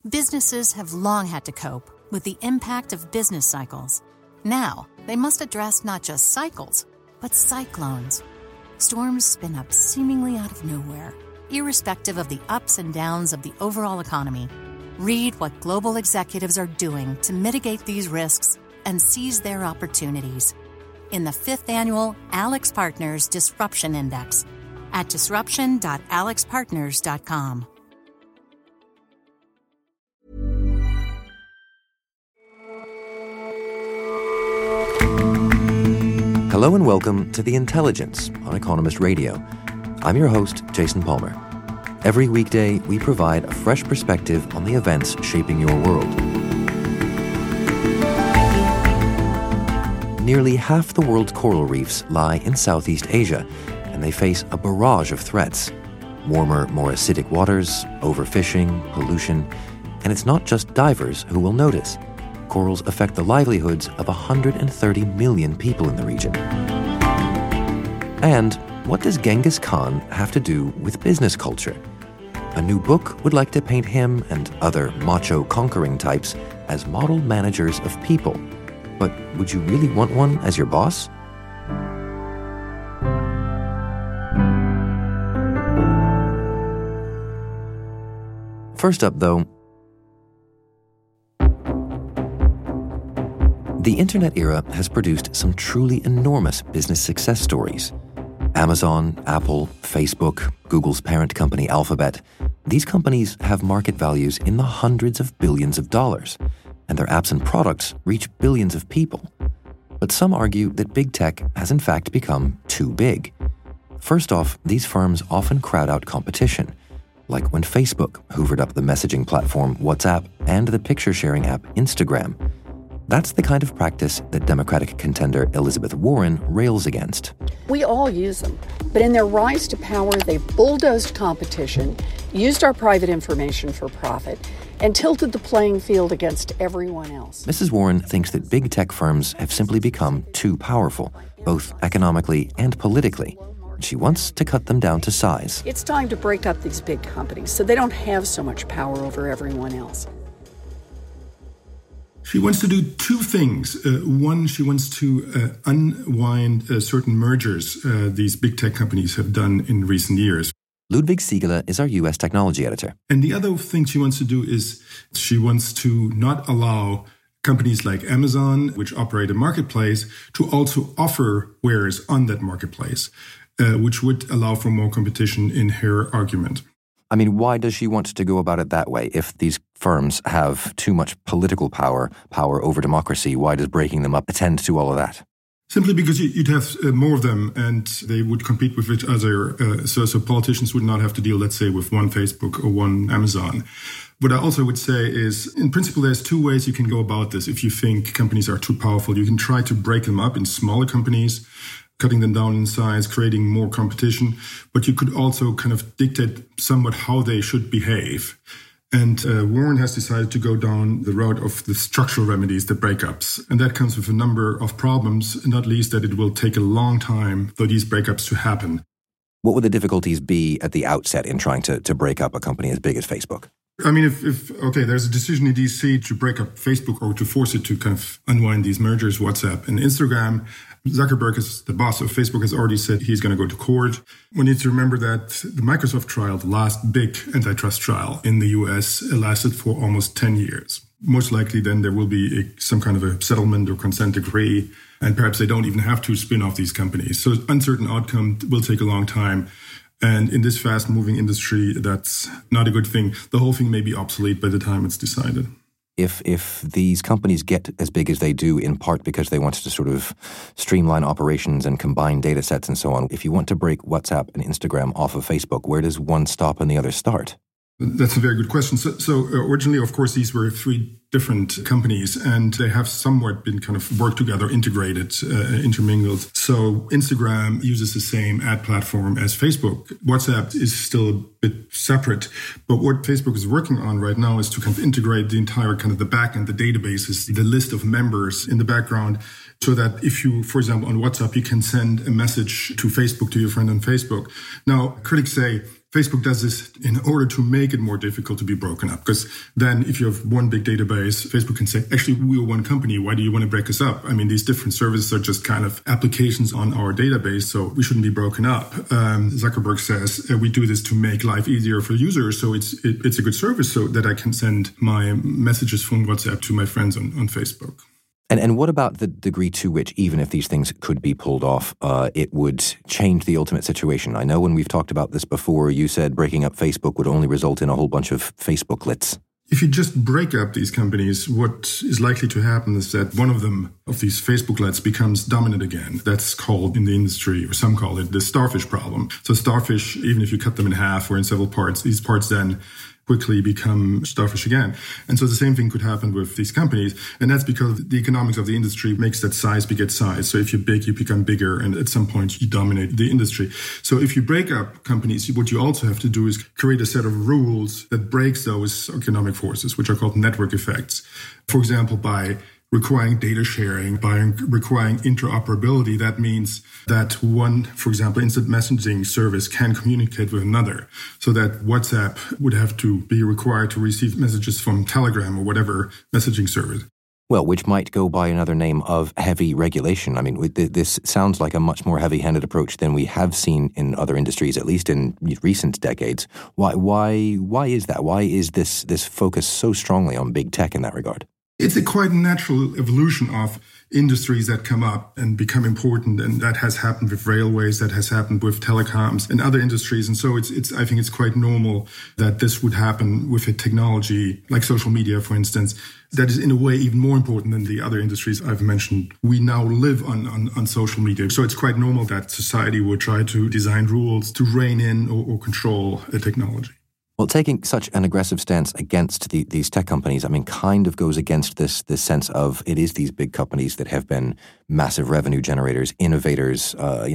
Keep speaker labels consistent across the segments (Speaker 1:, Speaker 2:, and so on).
Speaker 1: Businesses have long had to cope with the impact of business cycles. Now, they must address not just cycles, but cyclones. Storms spin up seemingly out of nowhere, irrespective of the ups and downs of the overall economy. Read what global executives are doing to mitigate these risks and seize their opportunities in the 5th Annual AlixPartners Disruption Index at disruption.alixpartners.com.
Speaker 2: Hello and welcome to The Intelligence on Economist Radio. I'm your host, Jason Palmer. Every weekday, we provide a fresh perspective on the events shaping your world. Nearly half the world's coral reefs lie in Southeast Asia, and they face a barrage of threats. Warmer, more acidic waters, overfishing, pollution, and it's not just divers who will notice. Corals affect the livelihoods of 130 million people in the region. And what does Genghis Khan have to do with business culture? A new book would like to paint him and other macho conquering types as model managers of people. But would you really want one as your boss? First up, though, the internet era has produced some truly enormous business success stories. Amazon, Apple, Facebook, Google's parent company Alphabet, these companies have market values in the hundreds of billions of dollars, and their apps and products reach billions of people. But some argue that big tech has in fact become too big. First off, these firms often crowd out competition, like when Facebook hoovered up the messaging platform WhatsApp and the picture-sharing app Instagram. That's the kind of practice that Democratic contender Elizabeth Warren rails against.
Speaker 3: We all use them, but in their rise to power, they bulldozed competition, used our private information for profit, and tilted the playing field against everyone else.
Speaker 2: Mrs. Warren thinks that big tech firms have simply become too powerful, both economically and politically. She wants to cut them down to size.
Speaker 3: It's time to break up these big companies so they don't have so much power over everyone else.
Speaker 4: She wants to do two things. One, she wants to unwind certain mergers these big tech companies have done in recent years.
Speaker 2: Ludwig Siegele is our U.S. technology editor.
Speaker 4: And the other thing she wants to do is she wants to not allow companies like Amazon, which operate a marketplace, to also offer wares on that marketplace, which would allow for more competition in her argument.
Speaker 2: I mean, why does she want to go about it that way? If these firms have too much political power over democracy, why does breaking them up attend to all of that?
Speaker 4: Simply because you'd have more of them and they would compete with each other. So politicians would not have to deal, let's say, with one Facebook or one Amazon. What I also would say is, in principle, there's two ways you can go about this. If you think companies are too powerful, you can try to break them up in smaller companies, cutting them down in size, creating more competition. But you could also kind of dictate somewhat how they should behave. And Warren has decided to go down the road of the structural remedies, the breakups. And that comes with a number of problems, not least that it will take a long time for these breakups to happen.
Speaker 2: What would the difficulties be at the outset in trying to break up a company as big as Facebook?
Speaker 4: I mean, if there's a decision in DC to break up Facebook or to force it to kind of unwind these mergers, WhatsApp and Instagram, Zuckerberg, is the boss of Facebook, has already said he's going to go to court. We need to remember that the Microsoft trial, the last big antitrust trial in the US, lasted for almost 10 years. Most likely then there will be some kind of a settlement or consent decree, and perhaps they don't even have to spin off these companies. So uncertain outcome will take a long time. And in this fast-moving industry, that's not a good thing. The whole thing may be obsolete by the time it's decided.
Speaker 2: If these companies get as big as they do, in part because they want to sort of streamline operations and combine data sets and so on, if you want to break WhatsApp and Instagram off of Facebook, where does one stop and the other start?
Speaker 4: That's a very good question. So originally, of course, these were three different companies, and they have somewhat been kind of worked together, integrated, intermingled. So Instagram uses the same ad platform as Facebook. WhatsApp is still a bit separate. But what Facebook is working on right now is to kind of integrate the entire kind of the back end, the databases, the list of members in the background, so that if you, for example, on WhatsApp, you can send a message to Facebook, to your friend on Facebook. Now, critics say, Facebook does this in order to make it more difficult to be broken up. Because then if you have one big database, Facebook can say, actually, we're one company. Why do you want to break us up? I mean, these different services are just kind of applications on our database, so we shouldn't be broken up. Zuckerberg says, we do this to make life easier for users. So it's a good service so that I can send my messages from WhatsApp to my friends on Facebook.
Speaker 2: And what about the degree to which, even if these things could be pulled off, it would change the ultimate situation? I know when we've talked about this before, you said breaking up Facebook would only result in a whole bunch of Facebooklets.
Speaker 4: If you just break up these companies, what is likely to happen is that one of them, of these Facebooklets, becomes dominant again. That's called in the industry, or some call it, the starfish problem. So starfish, even if you cut them in half or in several parts, these parts then quickly become starfish again. And so the same thing could happen with these companies. And that's because the economics of the industry makes that size beget size. So if you're big, you become bigger. And at some point, you dominate the industry. So if you break up companies, what you also have to do is create a set of rules that breaks those economic forces, which are called network effects. For example, by requiring data sharing, by requiring interoperability. That means that one, for example, instant messaging service can communicate with another, so that WhatsApp would have to be required to receive messages from Telegram or whatever messaging service.
Speaker 2: Well, which might go by another name of heavy regulation. I mean, this sounds like a much more heavy-handed approach than we have seen in other industries, at least in recent decades. Why is that? Why is this focus so strongly on big tech in that regard?
Speaker 4: It's a quite natural evolution of industries that come up and become important. And that has happened with railways, that has happened with telecoms and other industries. And so I think it's quite normal that this would happen with a technology like social media, for instance, that is in a way even more important than the other industries I've mentioned. We now live on social media. So it's quite normal that society would try to design rules to rein in or control a technology.
Speaker 2: Well, taking such an aggressive stance against these tech companies, I mean, kind of goes against this sense of it is these big companies that have been massive revenue generators, innovators,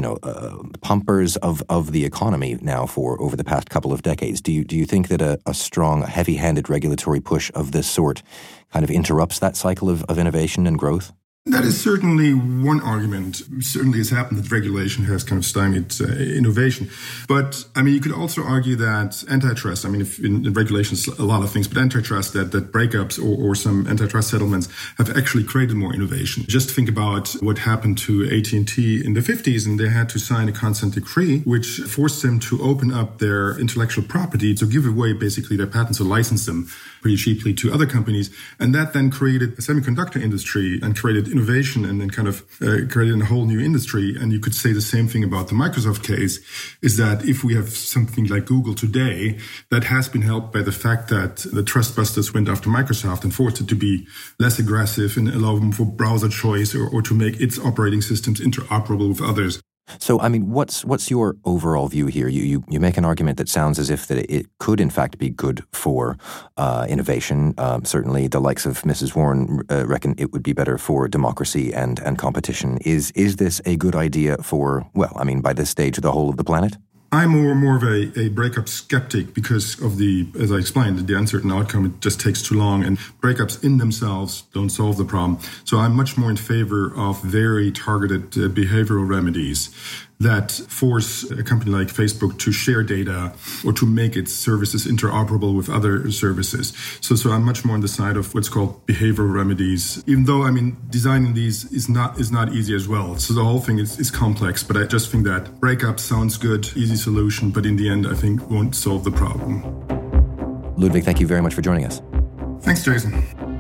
Speaker 2: pumpers of the economy now for over the past couple of decades. Do you think that a strong, heavy-handed regulatory push of this sort kind of interrupts that cycle of innovation and growth?
Speaker 4: That is certainly one argument. Certainly it's happened that regulation has kind of stymied innovation. But, I mean, you could also argue that antitrust, I mean, if in regulations, a lot of things, but antitrust, that breakups or some antitrust settlements have actually created more innovation. Just think about what happened to AT&T in the 50s, and they had to sign a consent decree, which forced them to open up their intellectual property, to give away basically their patents or license them pretty cheaply to other companies. And that then created a semiconductor industry and created innovation and then kind of created a whole new industry. And you could say the same thing about the Microsoft case, is that if we have something like Google today, that has been helped by the fact that the trustbusters went after Microsoft and forced it to be less aggressive and allow them for browser choice or to make its operating systems interoperable with others.
Speaker 2: So, I mean, what's your overall view here? You make an argument that sounds as if that it could, in fact, be good for innovation. Certainly, the likes of Mrs. Warren reckon it would be better for democracy and competition. Is this a good idea for, well, I mean, by this stage, the whole of the planet?
Speaker 4: I'm more of a breakup skeptic because of as I explained, the uncertain outcome. It just takes too long, and breakups in themselves don't solve the problem. So I'm much more in favor of very targeted behavioral remedies that force a company like Facebook to share data or to make its services interoperable with other services. So I'm much more on the side of what's called behavioral remedies, even though, I mean, designing these is not easy as well. So the whole thing is complex, but I just think that breakup sounds good, easy solution, but in the end, I think won't solve the problem.
Speaker 2: Ludwig, thank you very much for joining us.
Speaker 4: Thanks, Jason.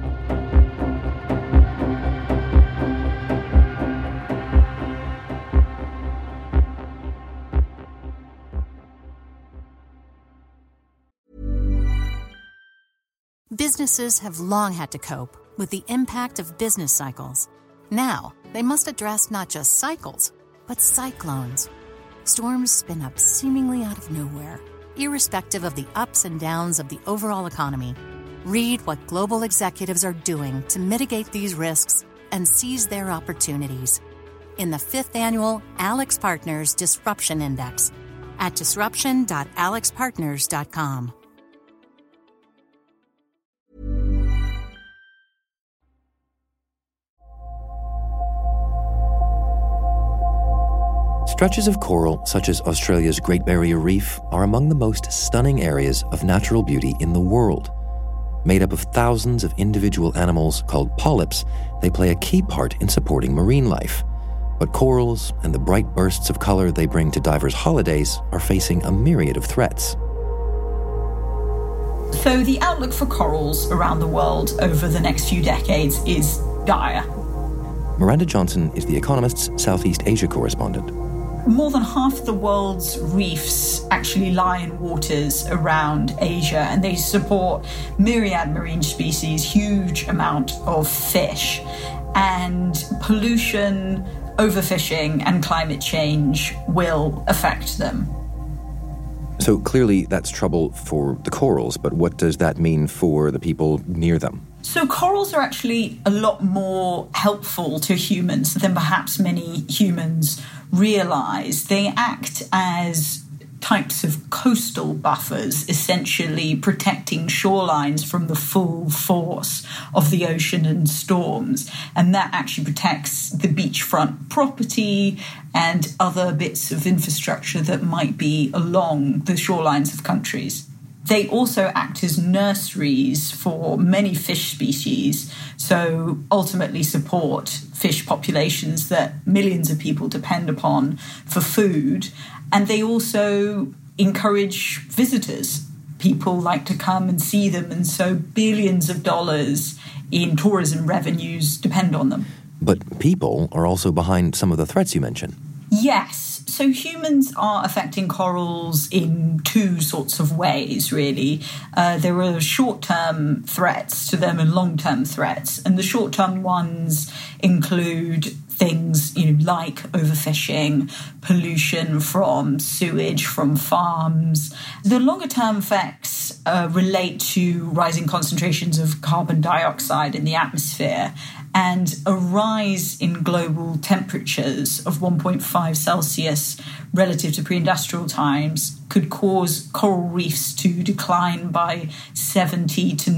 Speaker 1: Businesses have long had to cope with the impact of business cycles. Now, they must address not just cycles, but cyclones. Storms spin up seemingly out of nowhere, irrespective of the ups and downs of the overall economy. Read what global executives are doing to mitigate these risks and seize their opportunities in the 5th annual AlixPartners Disruption Index at disruption.alixpartners.com.
Speaker 2: Stretches of coral, such as Australia's Great Barrier Reef, are among the most stunning areas of natural beauty in the world. Made up of thousands of individual animals called polyps, they play a key part in supporting marine life. But corals and the bright bursts of color they bring to divers' holidays are facing a myriad of threats.
Speaker 5: So the outlook for corals around the world over the next few decades is dire.
Speaker 2: Miranda Johnson is The Economist's Southeast Asia correspondent.
Speaker 5: More than half the world's reefs actually lie in waters around Asia, and they support myriad marine species, huge amount of fish. And pollution, overfishing, and climate change will affect them.
Speaker 2: So clearly that's trouble for the corals, but what does that mean for the people near them?
Speaker 5: So corals are actually a lot more helpful to humans than perhaps many humans realise. They act as types of coastal buffers, essentially protecting shorelines from the full force of the ocean and storms. And that actually protects the beachfront property and other bits of infrastructure that might be along the shorelines of countries. They also act as nurseries for many fish species, so ultimately support fish populations that millions of people depend upon for food. And they also encourage visitors. People like to come and see them, and so billions of dollars in tourism revenues depend on them.
Speaker 2: But people are also behind some of the threats you mentioned.
Speaker 5: Yes. So humans are affecting corals in two sorts of ways, really. There are short-term threats to them and long-term threats. And the short-term ones include things like overfishing, pollution from sewage from farms. The longer-term effects relate to rising concentrations of carbon dioxide in the atmosphere and a rise in global temperatures of 1.5 Celsius relative to pre-industrial times could cause coral reefs to decline by 70 to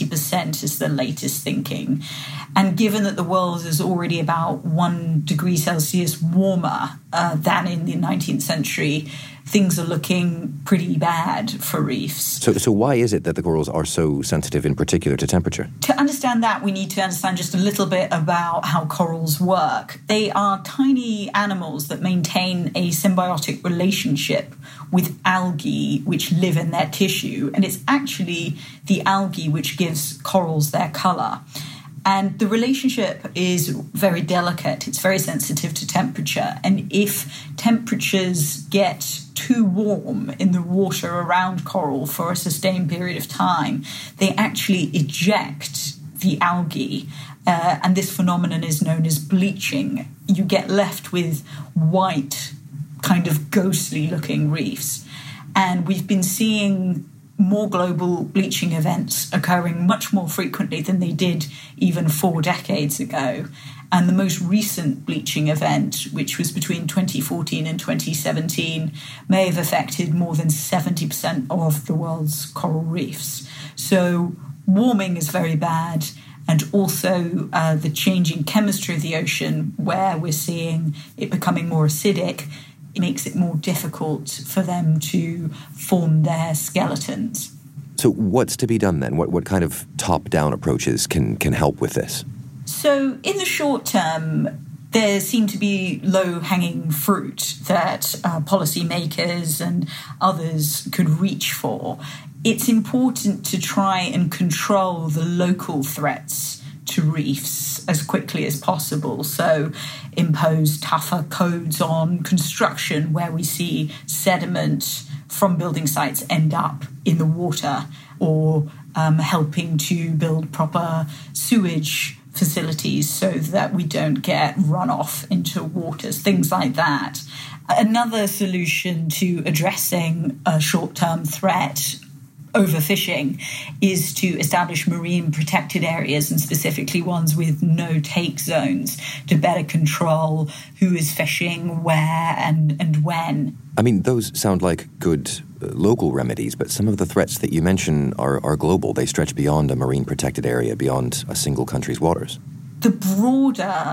Speaker 5: 90% is the latest thinking. And given that the world is already about 1 degree Celsius warmer than in the 19th century, things are looking pretty bad for reefs.
Speaker 2: So why is it that the corals are so sensitive in particular to temperature?
Speaker 5: To understand that, we need to understand just a little bit about how corals work. They are tiny animals that maintain a symbiotic relationship with algae which live in their tissue. And it's actually the algae which gives corals their colour. And the relationship is very delicate. It's very sensitive to temperature. And if temperatures get too warm in the water around coral for a sustained period of time, they actually eject the algae. And this phenomenon is known as bleaching. You get left with white, kind of ghostly-looking reefs. And we've been seeing more global bleaching events occurring much more frequently than they did even 4 decades ago. And the most recent bleaching event, which was between 2014 and 2017, may have affected more than 70% of the world's coral reefs. So warming is very bad. And also the changing chemistry of the ocean, where we're seeing it becoming more acidic, it makes it more difficult for them to form their skeletons.
Speaker 2: So what's to be done then? What kind of top-down approaches can help with this?
Speaker 5: So in the short term, there seem to be low-hanging fruit that policymakers and others could reach for. It's important to try and control the local threats to reefs as quickly as possible. So impose tougher codes on construction where we see sediment from building sites end up in the water, or helping to build proper sewage facilities so that we don't get runoff into waters, things like that. Another solution to addressing a short-term threat, overfishing, is to establish marine protected areas, and specifically ones with no-take zones, to better control who is fishing, where and when.
Speaker 2: I mean, those sound like good local remedies, but some of the threats that you mention are global. They stretch beyond a marine protected area, beyond a single country's waters.
Speaker 5: The broader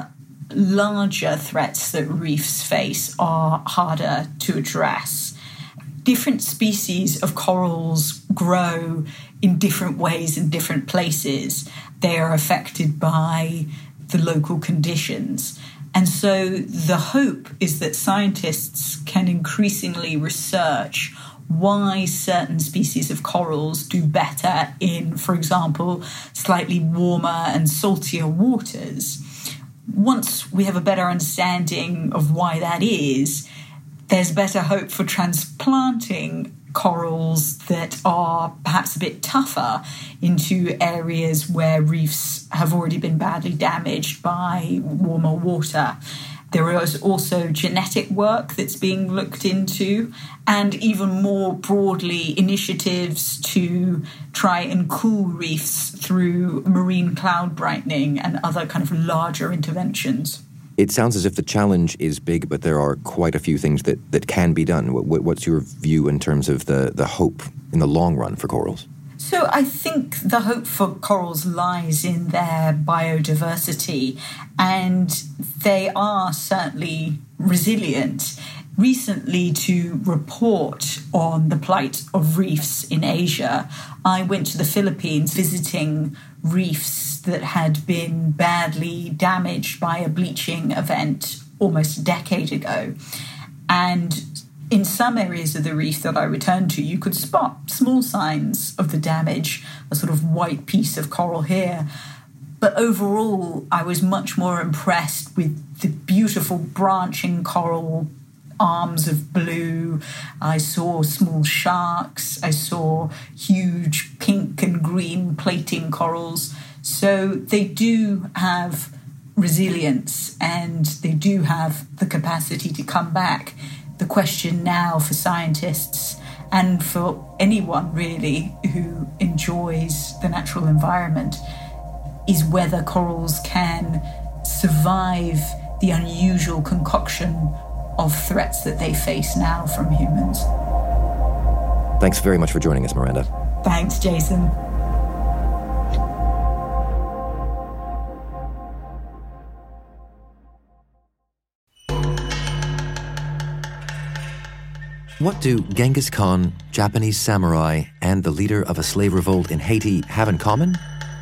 Speaker 5: larger threats that reefs face are harder to address. Different species of corals grow in different ways in different places. They are affected by the local conditions. And so the hope is that scientists can increasingly research why certain species of corals do better in, for example, slightly warmer and saltier waters. Once we have a better understanding of why that is, there's better hope for transplanting corals that are perhaps a bit tougher into areas where reefs have already been badly damaged by warmer water. There is also genetic work that's being looked into, and even more broadly, initiatives to try and cool reefs through marine cloud brightening and other kind of larger interventions.
Speaker 2: It sounds as if the challenge is big, but there are quite a few things that can be done. What's your view in terms of the hope in the long run for corals?
Speaker 5: So I think the hope for corals lies in their biodiversity, and they are certainly resilient. Recently, to report on the plight of reefs in Asia, I went to the Philippines visiting reefs that had been badly damaged by a bleaching event almost a decade ago. And in some areas of the reef that I returned to, you could spot small signs of the damage, a sort of white piece of coral here. But overall, I was much more impressed with the beautiful branching coral arms of blue. I saw small sharks. I saw huge pink and green plating corals. So they do have resilience and they do have the capacity to come back. The question now for scientists and for anyone really who enjoys the natural environment is whether corals can survive the unusual concoction of threats that they face now from humans.
Speaker 2: Thanks very much for joining us, Miranda.
Speaker 5: Thanks, Jason.
Speaker 2: What do Genghis Khan, Japanese samurai, and the leader of a slave revolt in Haiti have in common?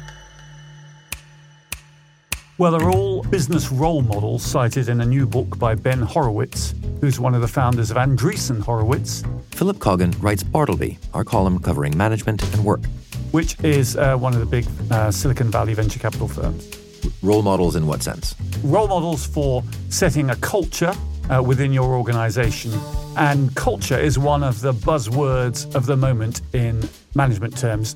Speaker 6: Well, they're all business role models cited in a new book by Ben Horowitz, who's one of the founders of Andreessen Horowitz.
Speaker 2: Philip Coggan writes Bartleby, our column covering management and work,
Speaker 6: which is one of the big Silicon Valley venture capital firms.
Speaker 2: Role models in what sense?
Speaker 6: Role models for setting a culture within your organization. And culture is one of the buzzwords of the moment in management terms.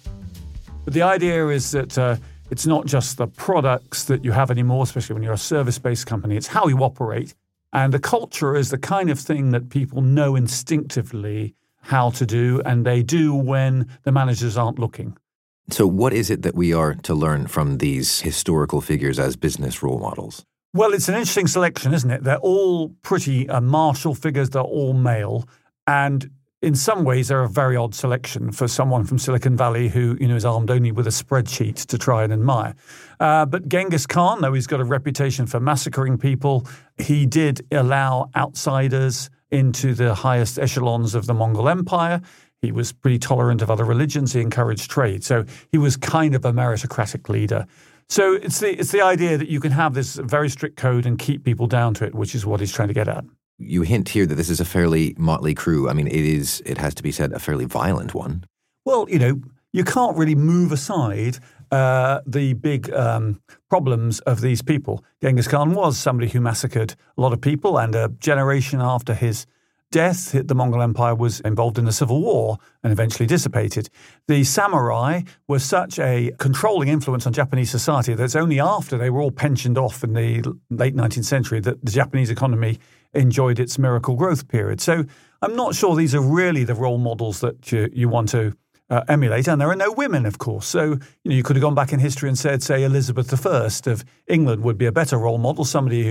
Speaker 6: But the idea is that it's not just the products that you have anymore, especially when you're a service-based company. It's how you operate. And the culture is the kind of thing that people know instinctively how to do, and they do when the managers aren't looking.
Speaker 2: So what is it that we are to learn from these historical figures as business role models?
Speaker 6: Well, it's an interesting selection, isn't it? They're all pretty martial figures. They're all male. And in some ways, they're a very odd selection for someone from Silicon Valley who, is armed only with a spreadsheet to try and admire. But Genghis Khan, though he's got a reputation for massacring people, he did allow outsiders into the highest echelons of the Mongol Empire. He was pretty tolerant of other religions. He encouraged trade. So he was kind of a meritocratic leader. So it's the idea that you can have this very strict code and keep people down to it, which is what he's trying to get at.
Speaker 2: You hint here that this is a fairly motley crew. I mean, it has to be said, a fairly violent one.
Speaker 6: Well, you can't really move aside the big problems of these people. Genghis Khan was somebody who massacred a lot of people, and a generation after his death, the Mongol Empire was involved in the civil war and eventually dissipated. The samurai were such a controlling influence on Japanese society that it's only after they were all pensioned off in the late 19th century that the Japanese economy enjoyed its miracle growth period. So I'm not sure these are really the role models that you want to emulate. And there are no women, of course. So you could have gone back in history and said, say, Elizabeth I of England would be a better role model, somebody who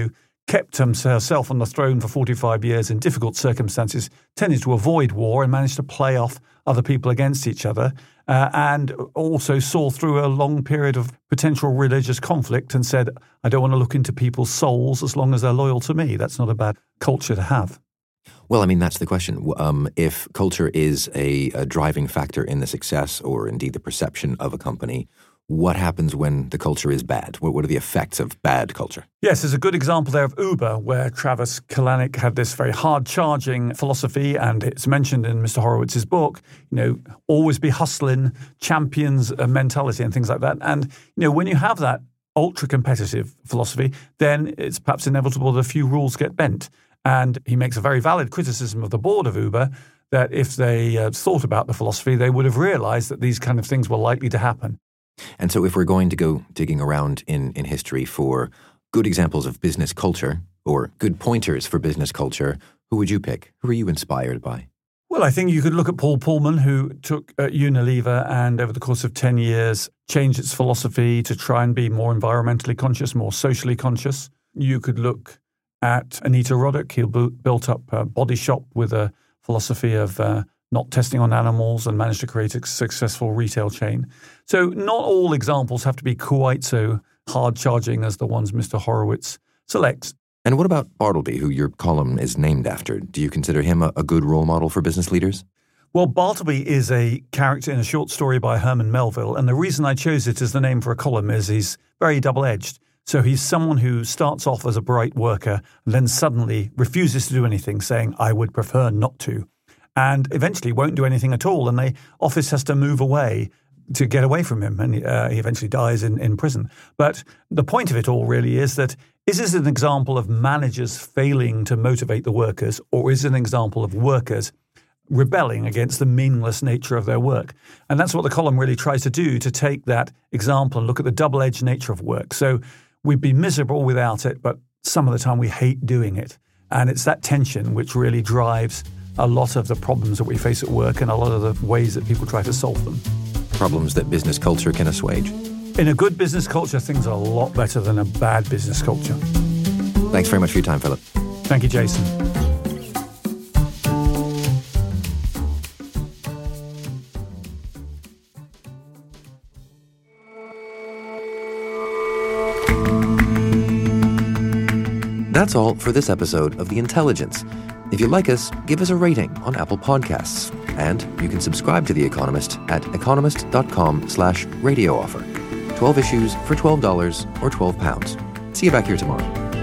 Speaker 6: kept herself on the throne for 45 years in difficult circumstances, tended to avoid war and managed to play off other people against each other, and also saw through a long period of potential religious conflict and said, I don't want to look into people's souls as long as they're loyal to me. That's not a bad culture to have.
Speaker 2: Well, I mean, that's the question. If culture is a driving factor in the success or indeed the perception of a company, what happens when the culture is bad? What are the effects of bad culture?
Speaker 6: Yes, there's a good example there of Uber, where Travis Kalanick had this very hard-charging philosophy, and it's mentioned in Mr. Horowitz's book, always be hustling, champions mentality and things like that. And, when you have that ultra-competitive philosophy, then it's perhaps inevitable that a few rules get bent. And he makes a very valid criticism of the board of Uber that if they thought about the philosophy, they would have realized that these kind of things were likely to happen.
Speaker 2: And so if we're going to go digging around in history for good examples of business culture or good pointers for business culture, who would you pick? Who are you inspired by?
Speaker 6: Well, I think you could look at Paul Pullman, who took Unilever and over the course of 10 years changed its philosophy to try and be more environmentally conscious, more socially conscious. You could look at Anita Roddick. He built up a Body Shop with a philosophy of not testing on animals and managed to create a successful retail chain. So not all examples have to be quite so hard-charging as the ones Mr. Horowitz selects.
Speaker 2: And what about Bartleby, who your column is named after? Do you consider him a good role model for business leaders?
Speaker 6: Well, Bartleby is a character in a short story by Herman Melville, and the reason I chose it as the name for a column is he's very double-edged. So he's someone who starts off as a bright worker and then suddenly refuses to do anything, saying, I would prefer not to. And eventually won't do anything at all, and the office has to move away to get away from him, and he eventually dies in prison. But the point of it all really is that, is this an example of managers failing to motivate the workers, or is it an example of workers rebelling against the meaningless nature of their work? And that's what the column really tries to do, to take that example and look at the double-edged nature of work. So we'd be miserable without it, but some of the time we hate doing it. And it's that tension which really drives a lot of the problems that we face at work and a lot of the ways that people try to solve them.
Speaker 2: Problems that business culture can assuage.
Speaker 6: In a good business culture, things are a lot better than a bad business culture.
Speaker 2: Thanks very much for your time, Philip.
Speaker 6: Thank you, Jason.
Speaker 2: That's all for this episode of The Intelligence. If you like us, give us a rating on Apple Podcasts. And you can subscribe to The Economist at economist.com/radio offer. 12 issues for $12 or £12. See you back here tomorrow.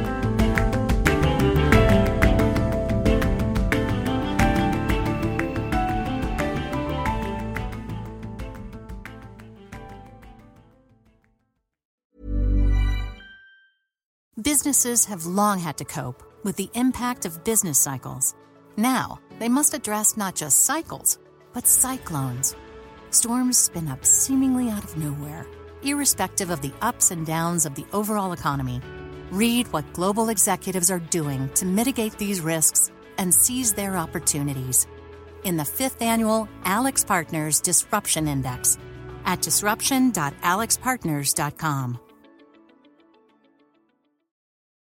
Speaker 1: Businesses have long had to cope with the impact of business cycles. Now, they must address not just cycles, but cyclones. Storms spin up seemingly out of nowhere, irrespective of the ups and downs of the overall economy. Read what global executives are doing to mitigate these risks and seize their opportunities in the 5th annual AlixPartners Disruption Index at disruption.alixpartners.com.